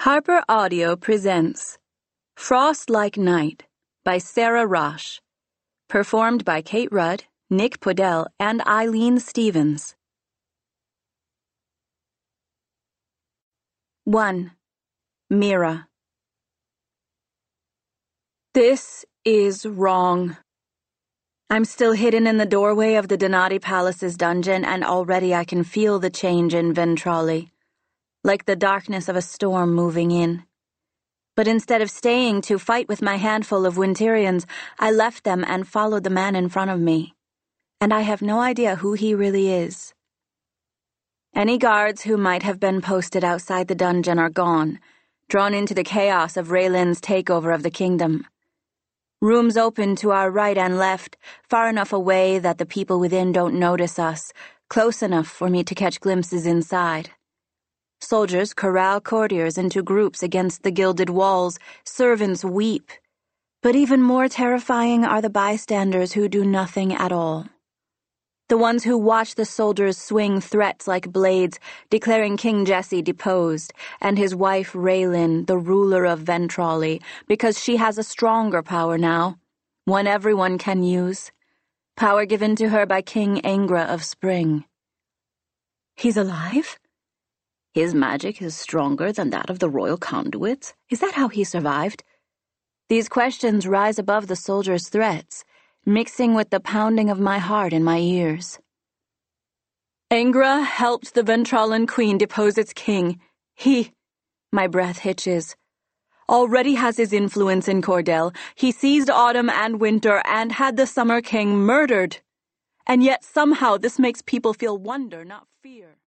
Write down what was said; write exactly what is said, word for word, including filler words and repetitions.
Harper Audio presents Frost Like Night by Sarah Rosh, performed by Kate Rudd, Nick Podell, and Eileen Stevens. one. Mira. This is wrong. I'm still hidden in the doorway of the Donati Palace's dungeon, and already I can feel the change in Ventrali, like the darkness of a storm moving in. But instead of staying to fight with my handful of Winterians, I left them and followed the man in front of me. And I have no idea who he really is. Any guards who might have been posted outside the dungeon are gone, drawn into the chaos of Raylin's takeover of the kingdom. Rooms open to our right and left, far enough away that the people within don't notice us, close enough for me to catch glimpses inside. Soldiers corral courtiers into groups against the gilded walls, servants weep. But even more terrifying are the bystanders who do nothing at all. The ones who watch the soldiers swing threats like blades, declaring King Jesse deposed, and his wife Raylin the ruler of Ventrali, because she has a stronger power now, one everyone can use, power given to her by King Angra of Spring. He's alive? His magic is stronger than that of the royal conduits? Is that how he survived? These questions rise above the soldiers' threats, mixing with the pounding of my heart in my ears. Angra helped the Ventralan queen depose its king. He, my breath hitches, already has his influence in Cordell. He seized autumn and winter and had the Summer King murdered. And yet somehow this makes people feel wonder, not fear.